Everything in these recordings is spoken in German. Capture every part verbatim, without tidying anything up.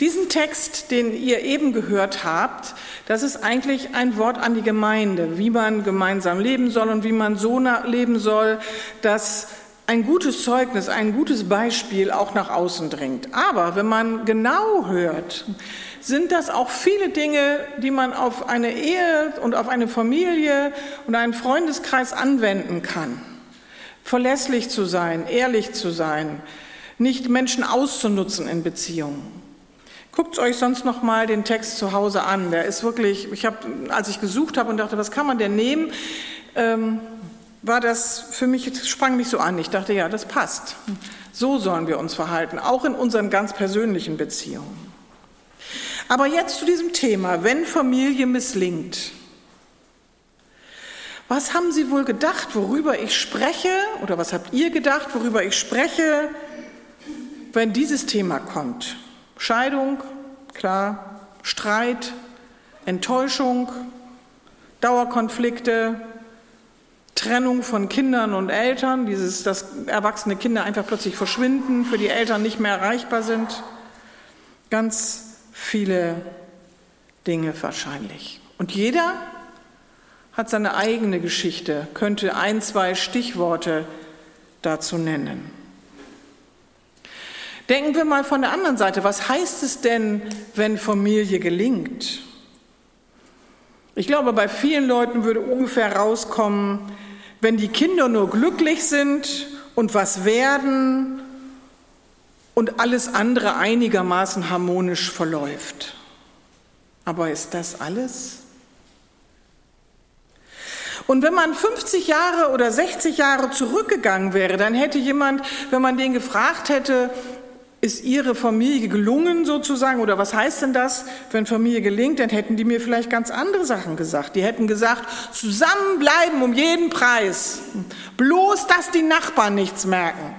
Diesen Text, den ihr eben gehört habt, das ist eigentlich ein Wort an die Gemeinde, wie man gemeinsam leben soll und wie man so leben soll, dass ein gutes Zeugnis, ein gutes Beispiel auch nach außen dringt. Aber wenn man genau hört, sind das auch viele Dinge, die man auf eine Ehe und auf eine Familie und einen Freundeskreis anwenden kann. Verlässlich zu sein, ehrlich zu sein, nicht Menschen auszunutzen in Beziehungen. Guckt euch sonst noch mal den Text zu Hause an. Der ist wirklich, ich habe, als ich gesucht habe und dachte, was kann man denn nehmen, ähm, war das für mich, sprang mich so an. Ich dachte, ja, das passt. So sollen wir uns verhalten, auch in unseren ganz persönlichen Beziehungen. Aber jetzt zu diesem Thema, wenn Familie misslingt. Was haben Sie wohl gedacht, worüber ich spreche? Oder was habt ihr gedacht, worüber ich spreche, wenn dieses Thema kommt? Scheidung, klar, Streit, Enttäuschung, Dauerkonflikte, Trennung von Kindern und Eltern, dieses, dass erwachsene Kinder einfach plötzlich verschwinden, für die Eltern nicht mehr erreichbar sind. Ganz viele Dinge wahrscheinlich. Und jeder hat seine eigene Geschichte, könnte ein, zwei Stichworte dazu nennen. Denken wir mal von der anderen Seite, was heißt es denn, wenn Familie gelingt? Ich glaube, bei vielen Leuten würde ungefähr rauskommen, wenn die Kinder nur glücklich sind und was werden und alles andere einigermaßen harmonisch verläuft. Aber ist das alles? Und wenn man fünfzig Jahre oder sechzig Jahre zurückgegangen wäre, dann hätte jemand, wenn man den gefragt hätte, ist Ihre Familie gelungen sozusagen, oder was heißt denn das, wenn Familie gelingt, dann hätten die mir vielleicht ganz andere Sachen gesagt. Die hätten gesagt, zusammenbleiben um jeden Preis, bloß, dass die Nachbarn nichts merken.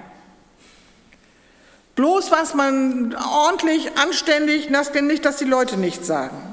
Bloß, was man ordentlich, anständig, nicht, dass die Leute nichts sagen.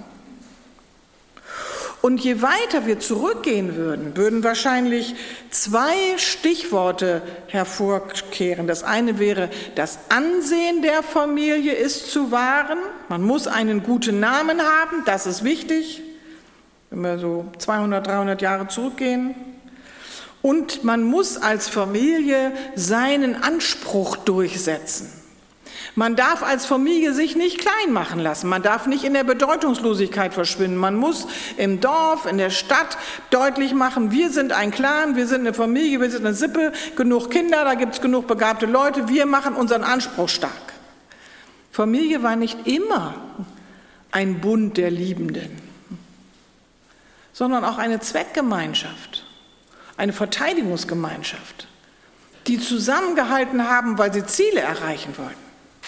Und je weiter wir zurückgehen würden, würden wahrscheinlich zwei Stichworte hervorkehren. Das eine wäre, das Ansehen der Familie ist zu wahren. Man muss einen guten Namen haben, das ist wichtig, wenn wir so zweihundert, dreihundert Jahre zurückgehen. Und man muss als Familie seinen Anspruch durchsetzen. Man darf als Familie sich nicht klein machen lassen. Man darf nicht in der Bedeutungslosigkeit verschwinden. Man muss im Dorf, in der Stadt deutlich machen, wir sind ein Clan, wir sind eine Familie, wir sind eine Sippe, genug Kinder, da gibt es genug begabte Leute, wir machen unseren Anspruch stark. Familie war nicht immer ein Bund der Liebenden, sondern auch eine Zweckgemeinschaft, eine Verteidigungsgemeinschaft, die zusammengehalten haben, weil sie Ziele erreichen wollten.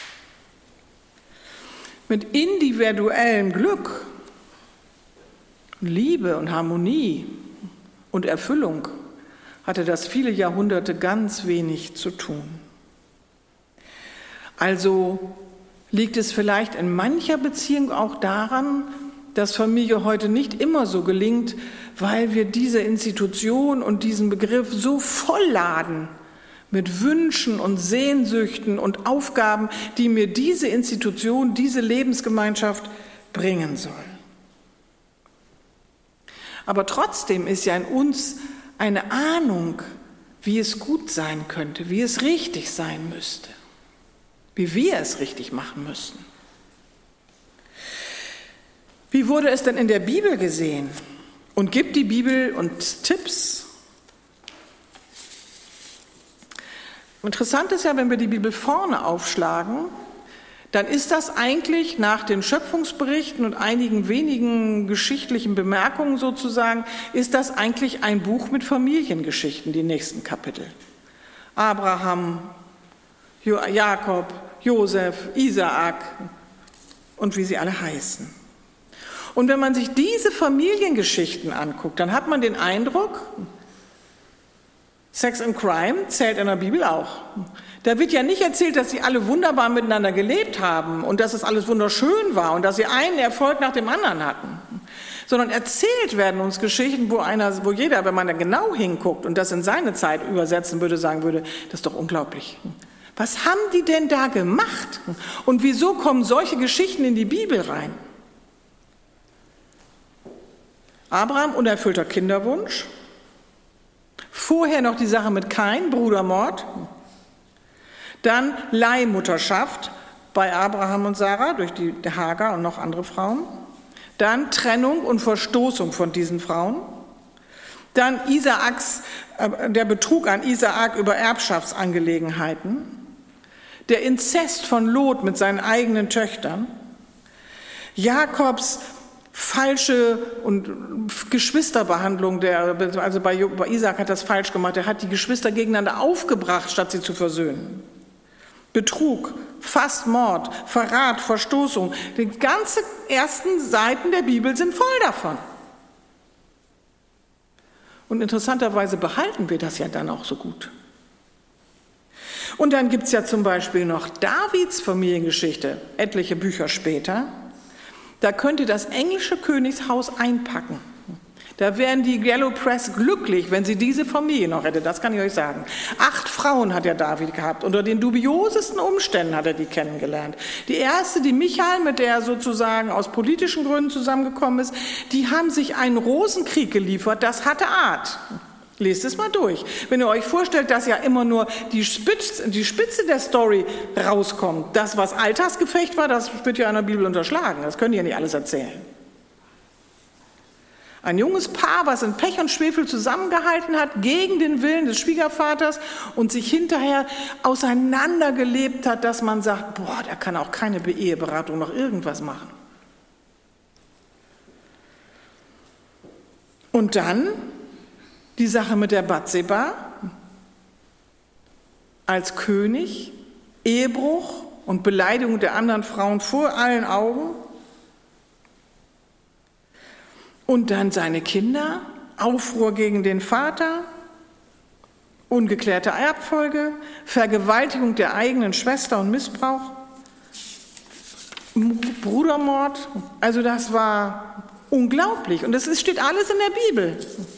Mit individuellem Glück, Liebe und Harmonie und Erfüllung hatte das viele Jahrhunderte ganz wenig zu tun. Also liegt es vielleicht in mancher Beziehung auch daran, dass Familie heute nicht immer so gelingt, weil wir diese Institution und diesen Begriff so vollladen mit Wünschen und Sehnsüchten und Aufgaben, die mir diese Institution, diese Lebensgemeinschaft bringen soll. Aber trotzdem ist ja in uns eine Ahnung, wie es gut sein könnte, wie es richtig sein müsste, wie wir es richtig machen müssten. Wie wurde es denn in der Bibel gesehen? Und gibt die Bibel uns Tipps? Interessant ist ja, wenn wir die Bibel vorne aufschlagen, dann ist das eigentlich nach den Schöpfungsberichten und einigen wenigen geschichtlichen Bemerkungen sozusagen, ist das eigentlich ein Buch mit Familiengeschichten, die nächsten Kapitel. Abraham, Jakob, Josef, Isaak und wie sie alle heißen. Und wenn man sich diese Familiengeschichten anguckt, dann hat man den Eindruck, Sex and Crime zählt in der Bibel auch. Da wird ja nicht erzählt, dass sie alle wunderbar miteinander gelebt haben und dass es alles wunderschön war und dass sie einen Erfolg nach dem anderen hatten, sondern erzählt werden uns Geschichten, wo einer, wo jeder, wenn man da genau hinguckt und das in seine Zeit übersetzen würde, sagen würde, das ist doch unglaublich. Was haben die denn da gemacht? Und wieso kommen solche Geschichten in die Bibel rein? Abraham, unerfüllter Kinderwunsch. Vorher noch die Sache mit Kain, Brudermord. Dann Leihmutterschaft bei Abraham und Sarah durch die Hagar und noch andere Frauen. Dann Trennung und Verstoßung von diesen Frauen. Dann Isaaks, äh, der Betrug an Isaak über Erbschaftsangelegenheiten. Der Inzest von Lot mit seinen eigenen Töchtern. Jakobs falsche und Geschwisterbehandlung, der, also bei, bei Isaak hat das falsch gemacht, er hat die Geschwister gegeneinander aufgebracht, statt sie zu versöhnen. Betrug, fast Mord, Verrat, Verstoßung, die ganzen ersten Seiten der Bibel sind voll davon. Und interessanterweise behalten wir das ja dann auch so gut. Und dann gibt es ja zum Beispiel noch Davids Familiengeschichte, etliche Bücher später. Da könnt ihr das englische Königshaus einpacken. Da wären die Yellow Press glücklich, wenn sie diese Familie noch hätte, das kann ich euch sagen. Acht Frauen hat ja David gehabt, unter den dubiosesten Umständen hat er die kennengelernt. Die erste, die Michal, mit der er sozusagen aus politischen Gründen zusammengekommen ist, die haben sich einen Rosenkrieg geliefert, das hatte Art. Lest es mal durch. Wenn ihr euch vorstellt, dass ja immer nur die Spitze, die Spitze der Story rauskommt, das, was Alltagsgefecht war, das wird ja in der Bibel unterschlagen. Das können die ja nicht alles erzählen. Ein junges Paar, was in Pech und Schwefel zusammengehalten hat, gegen den Willen des Schwiegervaters und sich hinterher auseinandergelebt hat, dass man sagt, boah, der kann auch keine Eheberatung noch irgendwas machen. Und dann die Sache mit der Bathseba als König, Ehebruch und Beleidigung der anderen Frauen vor allen Augen. Und dann seine Kinder, Aufruhr gegen den Vater, ungeklärte Erbfolge, Vergewaltigung der eigenen Schwester und Missbrauch, Brudermord. Also das war unglaublich. Und das steht alles in der Bibel.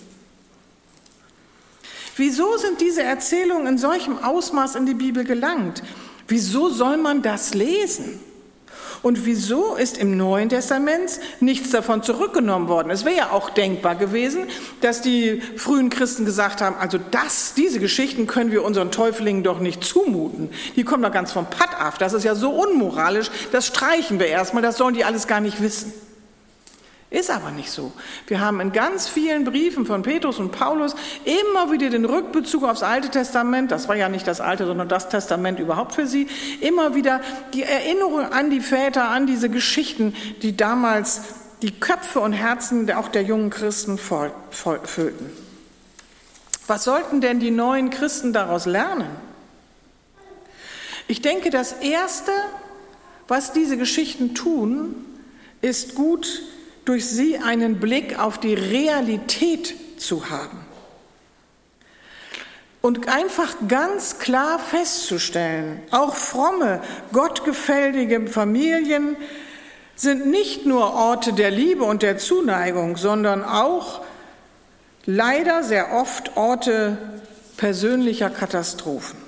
Wieso sind diese Erzählungen in solchem Ausmaß in die Bibel gelangt? Wieso soll man das lesen? Und wieso ist im Neuen Testament nichts davon zurückgenommen worden? Es wäre ja auch denkbar gewesen, dass die frühen Christen gesagt haben, also das, diese Geschichten können wir unseren Täuflingen doch nicht zumuten. Die kommen doch ganz vom Pott ab. Das ist ja so unmoralisch, das streichen wir erstmal, das sollen die alles gar nicht wissen. Ist aber nicht so. Wir haben in ganz vielen Briefen von Petrus und Paulus immer wieder den Rückbezug aufs Alte Testament, das war ja nicht das Alte, sondern das Testament überhaupt für sie, immer wieder die Erinnerung an die Väter, an diese Geschichten, die damals die Köpfe und Herzen auch der jungen Christen voll, voll, füllten. Was sollten denn die neuen Christen daraus lernen? Ich denke, das Erste, was diese Geschichten tun, ist gut, durch sie einen Blick auf die Realität zu haben. Und einfach ganz klar festzustellen, auch fromme, gottgefällige Familien sind nicht nur Orte der Liebe und der Zuneigung, sondern auch leider sehr oft Orte persönlicher Katastrophen.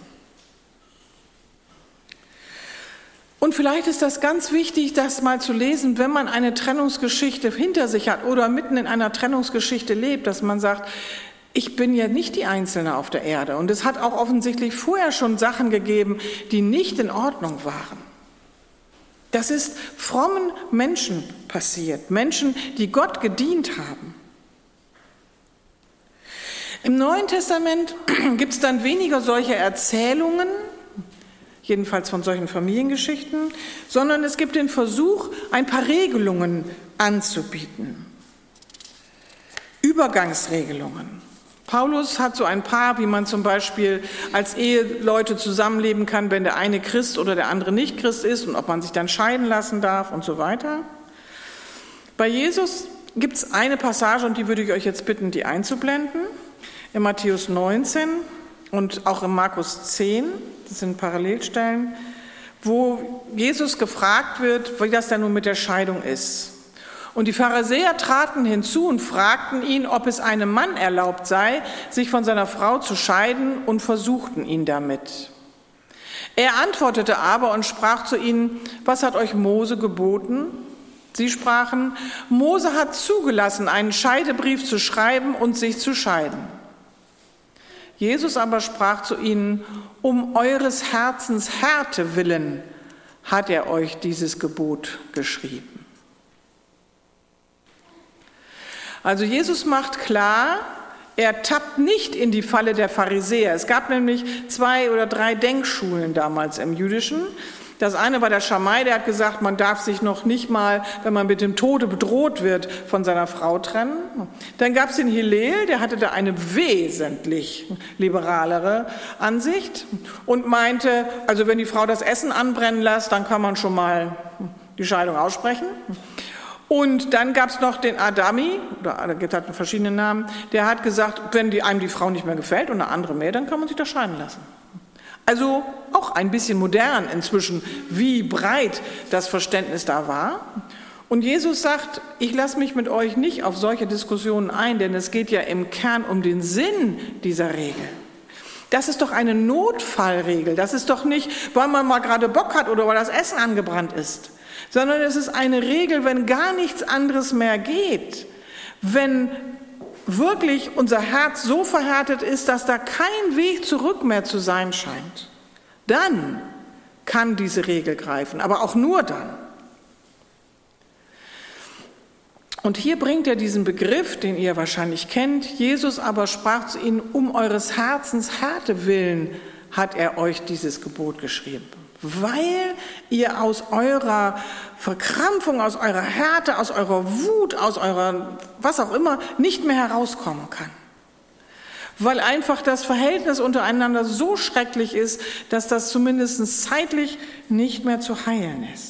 Und vielleicht ist das ganz wichtig, das mal zu lesen, wenn man eine Trennungsgeschichte hinter sich hat oder mitten in einer Trennungsgeschichte lebt, dass man sagt, ich bin ja nicht die Einzelne auf der Erde. Und es hat auch offensichtlich vorher schon Sachen gegeben, die nicht in Ordnung waren. Das ist frommen Menschen passiert, Menschen, die Gott gedient haben. Im Neuen Testament gibt es dann weniger solche Erzählungen, jedenfalls von solchen Familiengeschichten, sondern es gibt den Versuch, ein paar Regelungen anzubieten. Übergangsregelungen. Paulus hat so ein paar, wie man zum Beispiel als Eheleute zusammenleben kann, wenn der eine Christ oder der andere nicht Christ ist und ob man sich dann scheiden lassen darf und so weiter. Bei Jesus gibt es eine Passage, und die würde ich euch jetzt bitten, die einzublenden, in Matthäus neunzehn und auch in Markus zehn, das sind Parallelstellen, wo Jesus gefragt wird, wie das denn nun mit der Scheidung ist. Und die Pharisäer traten hinzu und fragten ihn, ob es einem Mann erlaubt sei, sich von seiner Frau zu scheiden, und versuchten ihn damit. Er antwortete aber und sprach zu ihnen: Was hat euch Mose geboten? Sie sprachen: Mose hat zugelassen, einen Scheidebrief zu schreiben und sich zu scheiden. Jesus aber sprach zu ihnen: Um eures Herzens Härte willen hat er euch dieses Gebot geschrieben. Also Jesus macht klar, er tappt nicht in die Falle der Pharisäer. Es gab nämlich zwei oder drei Denkschulen damals im Jüdischen. Das eine war der Schamai, der hat gesagt, man darf sich noch nicht mal, wenn man mit dem Tode bedroht wird, von seiner Frau trennen. Dann gab es den Hillel, der hatte da eine wesentlich liberalere Ansicht und meinte, also wenn die Frau das Essen anbrennen lässt, dann kann man schon mal die Scheidung aussprechen. Und dann gab es noch den Adami, oder es hat verschiedene Namen, der hat gesagt, wenn die, einem die Frau nicht mehr gefällt und eine andere mehr, dann kann man sich das scheiden lassen. Also auch ein bisschen modern inzwischen, wie breit das Verständnis da war. Und Jesus sagt, ich lasse mich mit euch nicht auf solche Diskussionen ein, denn es geht ja im Kern um den Sinn dieser Regel. Das ist doch eine Notfallregel, das ist doch nicht, weil man mal gerade Bock hat oder weil das Essen angebrannt ist, sondern es ist eine Regel, wenn gar nichts anderes mehr geht, wenn wirklich unser Herz so verhärtet ist, dass da kein Weg zurück mehr zu sein scheint, dann kann diese Regel greifen, aber auch nur dann. Und hier bringt er diesen Begriff, den ihr wahrscheinlich kennt. Jesus aber sprach zu ihnen: Um eures Herzens Härte willen hat er euch dieses Gebot geschrieben. Weil ihr aus eurer Verkrampfung, aus eurer Härte, aus eurer Wut, aus eurer was auch immer nicht mehr herauskommen kann. Weil einfach das Verhältnis untereinander so schrecklich ist, dass das zumindest zeitlich nicht mehr zu heilen ist.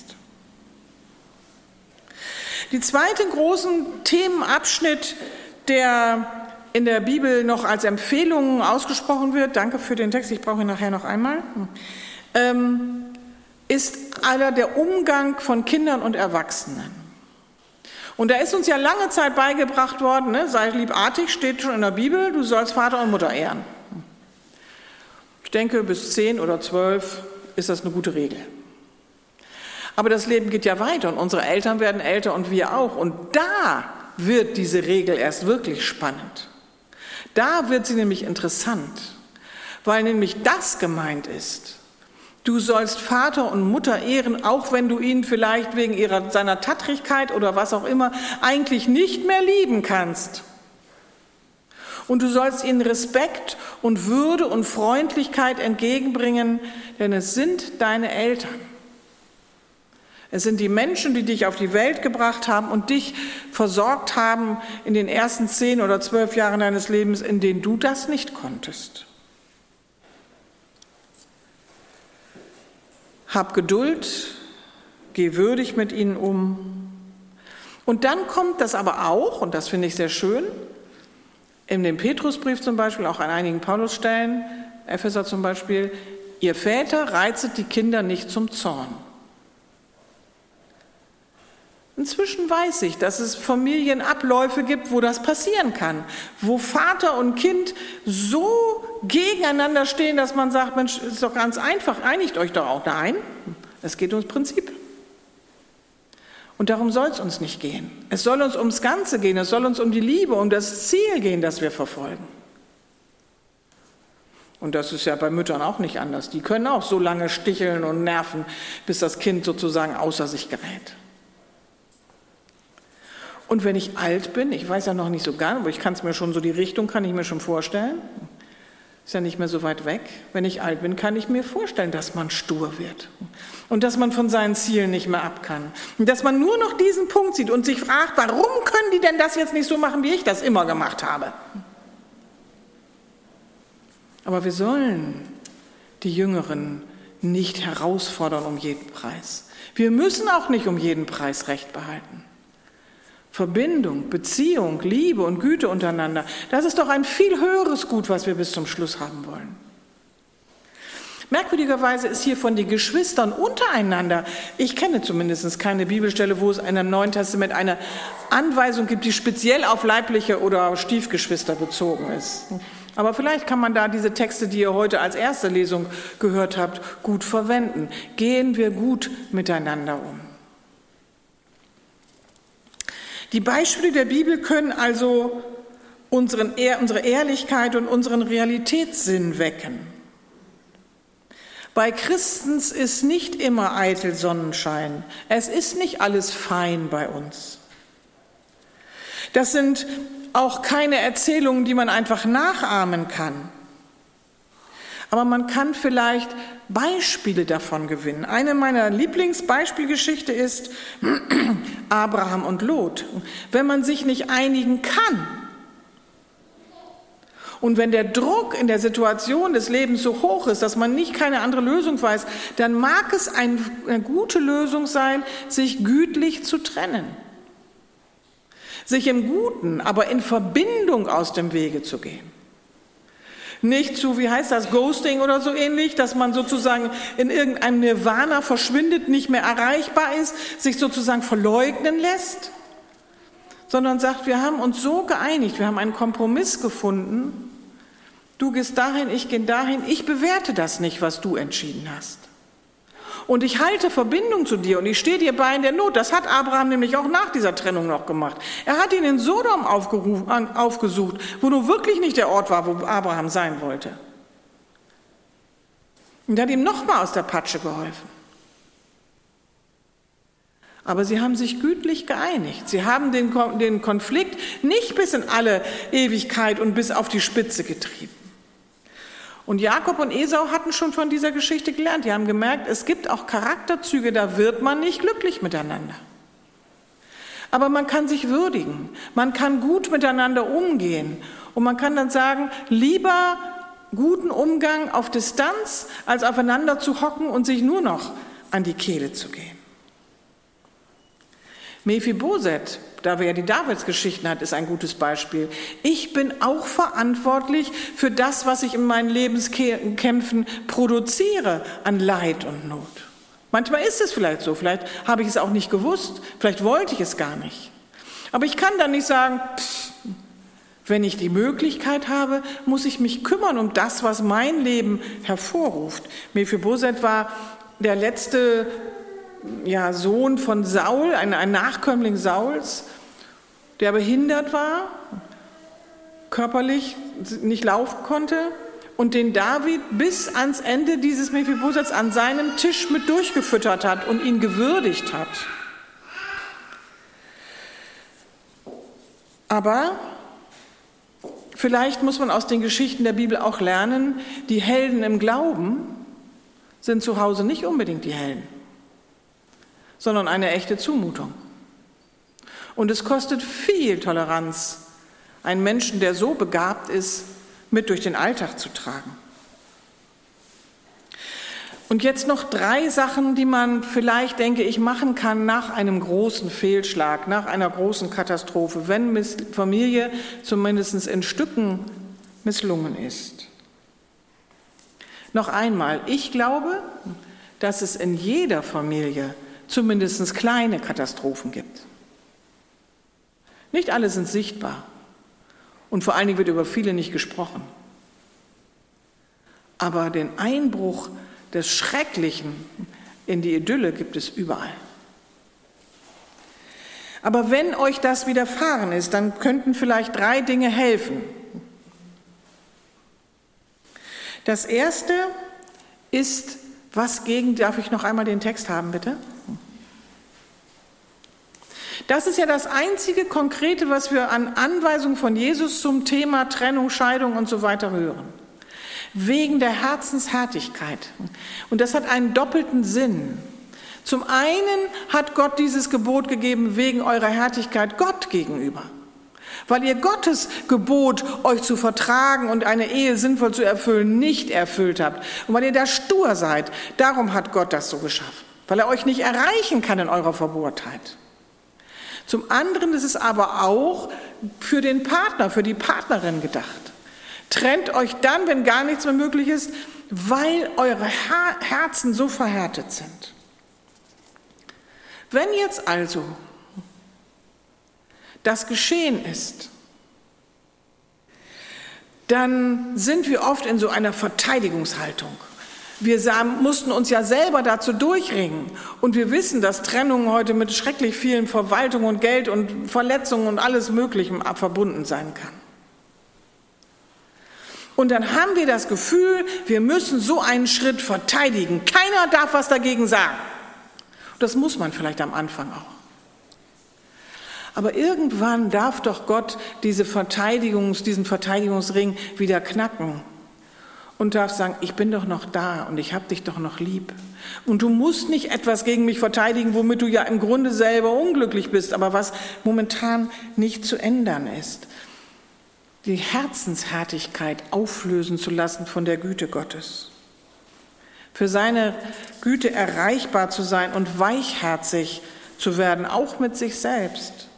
Die zweite großen Themenabschnitt, der in der Bibel noch als Empfehlung ausgesprochen wird, danke für den Text, ich brauche ihn nachher noch einmal, ähm, ist aller der Umgang von Kindern und Erwachsenen. Und da ist uns ja lange Zeit beigebracht worden, ne, sei liebartig, steht schon in der Bibel, du sollst Vater und Mutter ehren. Ich denke, bis zehn oder zwölf ist das eine gute Regel. Aber das Leben geht ja weiter und unsere Eltern werden älter und wir auch. Und da wird diese Regel erst wirklich spannend. Da wird sie nämlich interessant, weil nämlich das gemeint ist. Du sollst Vater und Mutter ehren, auch wenn du ihn vielleicht wegen ihrer, seiner Tattrigkeit oder was auch immer eigentlich nicht mehr lieben kannst. Und du sollst ihnen Respekt und Würde und Freundlichkeit entgegenbringen, denn es sind deine Eltern. Es sind die Menschen, die dich auf die Welt gebracht haben und dich versorgt haben in den ersten zehn oder zwölf Jahren deines Lebens, in denen du das nicht konntest. Hab Geduld, geh würdig mit ihnen um. Und dann kommt das aber auch, und das finde ich sehr schön, in dem Petrusbrief zum Beispiel, auch an einigen Paulusstellen, Epheser zum Beispiel, ihr Väter reizet die Kinder nicht zum Zorn. Inzwischen weiß ich, dass es Familienabläufe gibt, wo das passieren kann, wo Vater und Kind so gegeneinander stehen, dass man sagt, Mensch, ist doch ganz einfach, einigt euch doch auch. Nein, es geht ums Prinzip. Und darum soll es uns nicht gehen. Es soll uns ums Ganze gehen, es soll uns um die Liebe, um das Ziel gehen, das wir verfolgen. Und das ist ja bei Müttern auch nicht anders. Die können auch so lange sticheln und nerven, bis das Kind sozusagen außer sich gerät. Und wenn ich alt bin, ich weiß ja noch nicht so gar, aber ich kann es mir schon so, die Richtung kann ich mir schon vorstellen, ist ja nicht mehr so weit weg. Wenn ich alt bin, kann ich mir vorstellen, dass man stur wird und dass man von seinen Zielen nicht mehr ab kann. Und dass man nur noch diesen Punkt sieht und sich fragt, warum können die denn das jetzt nicht so machen, wie ich das immer gemacht habe? Aber wir sollen die Jüngeren nicht herausfordern um jeden Preis. Wir müssen auch nicht um jeden Preis Recht behalten. Verbindung, Beziehung, Liebe und Güte untereinander, das ist doch ein viel höheres Gut, was wir bis zum Schluss haben wollen. Merkwürdigerweise ist hier von den Geschwistern untereinander, ich kenne zumindest keine Bibelstelle, wo es in einem Neuen Testament eine Anweisung gibt, die speziell auf leibliche oder Stiefgeschwister bezogen ist. Aber vielleicht kann man da diese Texte, die ihr heute als erste Lesung gehört habt, gut verwenden. Gehen wir gut miteinander um. Die Beispiele der Bibel können also unseren, unsere Ehrlichkeit und unseren Realitätssinn wecken. Bei Christens ist nicht immer eitel Sonnenschein. Es ist nicht alles fein bei uns. Das sind auch keine Erzählungen, die man einfach nachahmen kann. Aber man kann vielleicht Beispiele davon gewinnen. Eine meiner Lieblingsbeispielgeschichte ist Abraham und Lot. Wenn man sich nicht einigen kann und wenn der Druck in der Situation des Lebens so hoch ist, dass man nicht keine andere Lösung weiß, dann mag es eine gute Lösung sein, sich gütlich zu trennen. Sich im Guten, aber in Verbindung aus dem Wege zu gehen. Nicht zu, wie heißt das, Ghosting oder so ähnlich, dass man sozusagen in irgendeinem Nirvana verschwindet, nicht mehr erreichbar ist, sich sozusagen verleugnen lässt, sondern sagt, wir haben uns so geeinigt, wir haben einen Kompromiss gefunden, du gehst dahin, ich gehe dahin, ich bewerte das nicht, was du entschieden hast. Und ich halte Verbindung zu dir und ich stehe dir bei in der Not. Das hat Abraham nämlich auch nach dieser Trennung noch gemacht. Er hat ihn in Sodom aufgerufen, aufgesucht, wo nur wirklich nicht der Ort war, wo Abraham sein wollte. Und er hat ihm nochmal aus der Patsche geholfen. Aber sie haben sich gütlich geeinigt. Sie haben den, den Konflikt nicht bis in alle Ewigkeit und bis auf die Spitze getrieben. Und Jakob und Esau hatten schon von dieser Geschichte gelernt. Die haben gemerkt, es gibt auch Charakterzüge, da wird man nicht glücklich miteinander. Aber man kann sich würdigen, man kann gut miteinander umgehen. Und man kann dann sagen, lieber guten Umgang auf Distanz, als aufeinander zu hocken und sich nur noch an die Kehle zu gehen. Mephibosheth, da wir ja die Davidsgeschichten hat, ist ein gutes Beispiel. Ich bin auch verantwortlich für das, was ich in meinen Lebenskämpfen produziere an Leid und Not. Manchmal ist es vielleicht so, vielleicht habe ich es auch nicht gewusst, vielleicht wollte ich es gar nicht. Aber ich kann dann nicht sagen, pff, wenn ich die Möglichkeit habe, muss ich mich kümmern um das, was mein Leben hervorruft. Mephibosheth war der letzte ja, Sohn von Saul, ein, ein Nachkömmling Sauls, der behindert war, körperlich nicht laufen konnte und den David bis ans Ende dieses Mephibosheths an seinem Tisch mit durchgefüttert hat und ihn gewürdigt hat. Aber vielleicht muss man aus den Geschichten der Bibel auch lernen, die Helden im Glauben sind zu Hause nicht unbedingt die Helden, sondern eine echte Zumutung. Und es kostet viel Toleranz, einen Menschen, der so begabt ist, mit durch den Alltag zu tragen. Und jetzt noch drei Sachen, die man vielleicht, denke ich, machen kann nach einem großen Fehlschlag, nach einer großen Katastrophe, wenn Familie zumindest in Stücken misslungen ist. Noch einmal, ich glaube, dass es in jeder Familie zumindest kleine Katastrophen gibt. Nicht alle sind sichtbar und vor allen Dingen wird über viele nicht gesprochen. Aber den Einbruch des Schrecklichen in die Idylle gibt es überall. Aber wenn euch das widerfahren ist, dann könnten vielleicht drei Dinge helfen. Das erste ist, was gegen, darf ich noch einmal den Text haben, bitte? Das ist ja das einzige Konkrete, was wir an Anweisungen von Jesus zum Thema Trennung, Scheidung und so weiter hören. Wegen der Herzenshärtigkeit. Und das hat einen doppelten Sinn. Zum einen hat Gott dieses Gebot gegeben wegen eurer Härtigkeit Gott gegenüber. Weil ihr Gottes Gebot, euch zu vertragen und eine Ehe sinnvoll zu erfüllen, nicht erfüllt habt. Und weil ihr da stur seid, darum hat Gott das so geschaffen. Weil er euch nicht erreichen kann in eurer Verbohrtheit. Zum anderen ist es aber auch für den Partner, für die Partnerin gedacht. Trennt euch dann, wenn gar nichts mehr möglich ist, weil eure Her- Herzen so verhärtet sind. Wenn jetzt also das geschehen ist, dann sind wir oft in so einer Verteidigungshaltung. Wir sahen, mussten uns ja selber dazu durchringen. Und wir wissen, dass Trennung heute mit schrecklich vielen Verwaltungen und Geld und Verletzungen und alles Mögliche verbunden sein kann. Und dann haben wir das Gefühl, wir müssen so einen Schritt verteidigen. Keiner darf was dagegen sagen. Und das muss man vielleicht am Anfang auch. Aber irgendwann darf doch Gott diese Verteidigungs, diesen Verteidigungsring wieder knacken und darf sagen, ich bin doch noch da und ich habe dich doch noch lieb. Und du musst nicht etwas gegen mich verteidigen, womit du ja im Grunde selber unglücklich bist, aber was momentan nicht zu ändern ist. Die Herzenshärtigkeit auflösen zu lassen von der Güte Gottes. Für seine Güte erreichbar zu sein und weichherzig zu werden, auch mit sich selbst.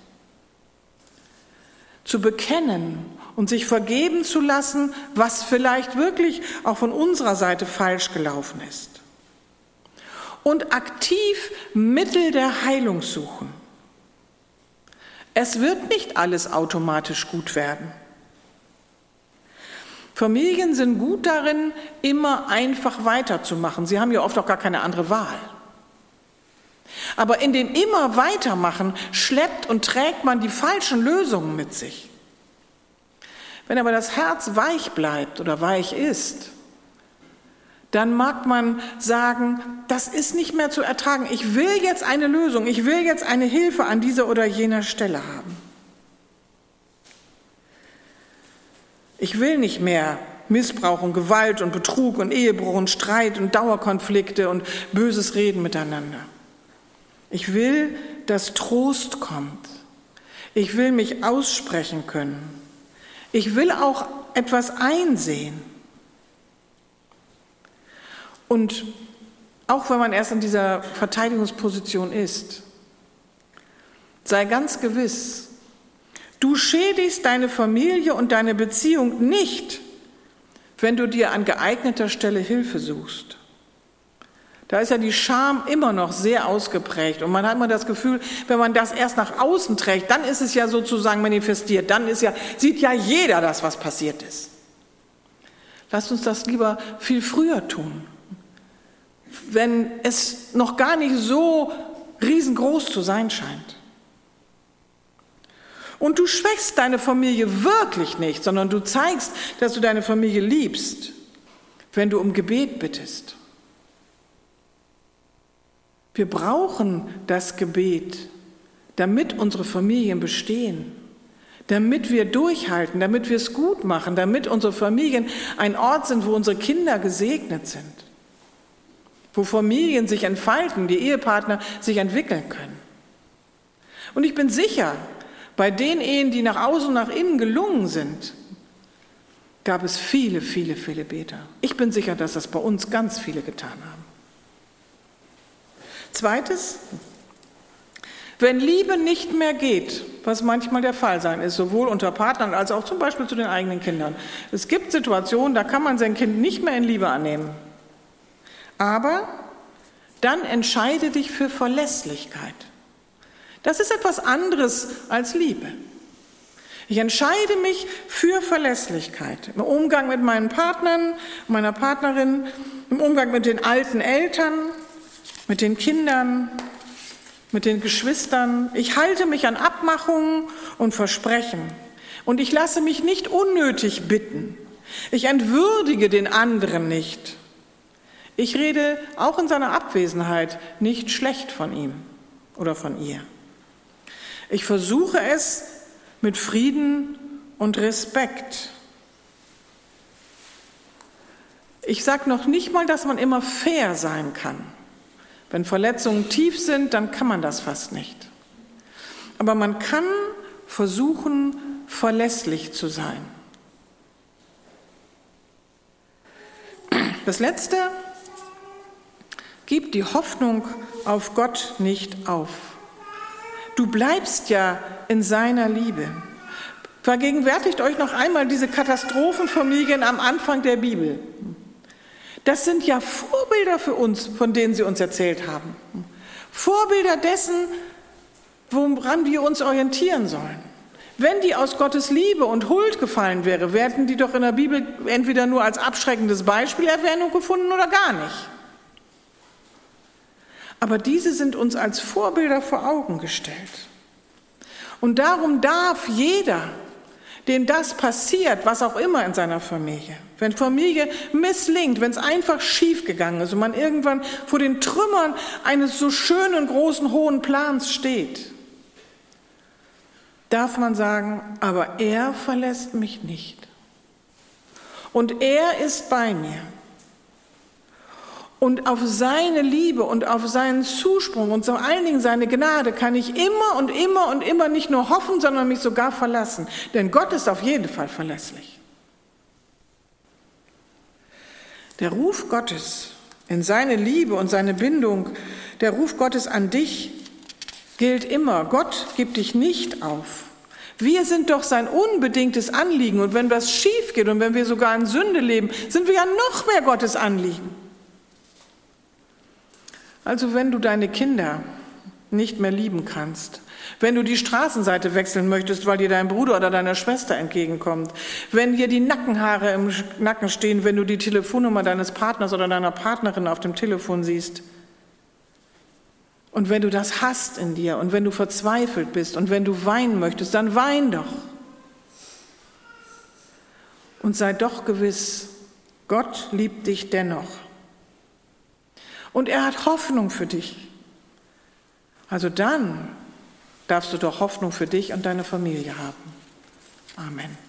Zu bekennen und sich vergeben zu lassen, was vielleicht wirklich auch von unserer Seite falsch gelaufen ist. Und aktiv Mittel der Heilung suchen. Es wird nicht alles automatisch gut werden. Familien sind gut darin, immer einfach weiterzumachen. Sie haben ja oft auch gar keine andere Wahl. Aber in dem immer weitermachen schleppt und trägt man die falschen Lösungen mit sich. Wenn aber das Herz weich bleibt oder weich ist, dann mag man sagen, das ist nicht mehr zu ertragen. Ich will jetzt eine Lösung, ich will jetzt eine Hilfe an dieser oder jener Stelle haben. Ich will nicht mehr Missbrauch und Gewalt und Betrug und Ehebruch und Streit und Dauerkonflikte und böses Reden miteinander. Ich will, dass Trost kommt. Ich will mich aussprechen können. Ich will auch etwas einsehen. Und auch wenn man erst in dieser Verteidigungsposition ist, sei ganz gewiss, du schädigst deine Familie und deine Beziehung nicht, wenn du dir an geeigneter Stelle Hilfe suchst. Da ist ja die Scham immer noch sehr ausgeprägt und man hat immer das Gefühl, wenn man das erst nach außen trägt, dann ist es ja sozusagen manifestiert, dann ist ja, sieht ja jeder das, was passiert ist. Lasst uns das lieber viel früher tun, wenn es noch gar nicht so riesengroß zu sein scheint. Und du schwächst deine Familie wirklich nicht, sondern du zeigst, dass du deine Familie liebst, wenn du um Gebet bittest. Wir brauchen das Gebet, damit unsere Familien bestehen, damit wir durchhalten, damit wir es gut machen, damit unsere Familien ein Ort sind, wo unsere Kinder gesegnet sind, wo Familien sich entfalten, die Ehepartner sich entwickeln können. Und ich bin sicher, bei den Ehen, die nach außen und nach innen gelungen sind, gab es viele, viele, viele Beter. Ich bin sicher, dass das bei uns ganz viele getan haben. Zweites, wenn Liebe nicht mehr geht, was manchmal der Fall sein ist, sowohl unter Partnern als auch zum Beispiel zu den eigenen Kindern. Es gibt Situationen, da kann man sein Kind nicht mehr in Liebe annehmen. Aber dann entscheide dich für Verlässlichkeit. Das ist etwas anderes als Liebe. Ich entscheide mich für Verlässlichkeit im Umgang mit meinen Partnern, meiner Partnerin, im Umgang mit den alten Eltern, mit den Kindern, mit den Geschwistern. Ich halte mich an Abmachungen und Versprechen und ich lasse mich nicht unnötig bitten. Ich entwürdige den anderen nicht. Ich rede auch in seiner Abwesenheit nicht schlecht von ihm oder von ihr. Ich versuche es mit Frieden und Respekt. Ich sage noch nicht mal, dass man immer fair sein kann. Wenn Verletzungen tief sind, dann kann man das fast nicht. Aber man kann versuchen, verlässlich zu sein. Das Letzte, gib die Hoffnung auf Gott nicht auf. Du bleibst ja in seiner Liebe. Vergegenwärtigt euch noch einmal diese Katastrophenfamilien am Anfang der Bibel. Das sind ja Vorbilder für uns, von denen sie uns erzählt haben. Vorbilder dessen, woran wir uns orientieren sollen. Wenn die aus Gottes Liebe und Huld gefallen wäre, hätten die doch in der Bibel entweder nur als abschreckendes Beispiel Erwähnung gefunden oder gar nicht. Aber diese sind uns als Vorbilder vor Augen gestellt. Und darum darf jeder, dem das passiert, was auch immer in seiner Familie, wenn Familie misslingt, wenn es einfach schiefgegangen ist und man irgendwann vor den Trümmern eines so schönen, großen, hohen Plans steht, darf man sagen, aber er verlässt mich nicht. Und er ist bei mir. Und auf seine Liebe und auf seinen Zusprung und vor allen Dingen seine Gnade kann ich immer und immer und immer nicht nur hoffen, sondern mich sogar verlassen. Denn Gott ist auf jeden Fall verlässlich. Der Ruf Gottes in seine Liebe und seine Bindung, der Ruf Gottes an dich gilt immer. Gott gibt dich nicht auf. Wir sind doch sein unbedingtes Anliegen. Und wenn was schief geht und wenn wir sogar in Sünde leben, sind wir ja noch mehr Gottes Anliegen. Also wenn du deine Kinder nicht mehr lieben kannst, wenn du die Straßenseite wechseln möchtest, weil dir dein Bruder oder deine Schwester entgegenkommt, wenn dir die Nackenhaare im Nacken stehen, wenn du die Telefonnummer deines Partners oder deiner Partnerin auf dem Telefon siehst, und wenn du das hast in dir und wenn du verzweifelt bist und wenn du weinen möchtest, dann wein doch. Und sei doch gewiss, Gott liebt dich dennoch. Und er hat Hoffnung für dich. Also dann darfst du doch Hoffnung für dich und deine Familie haben. Amen.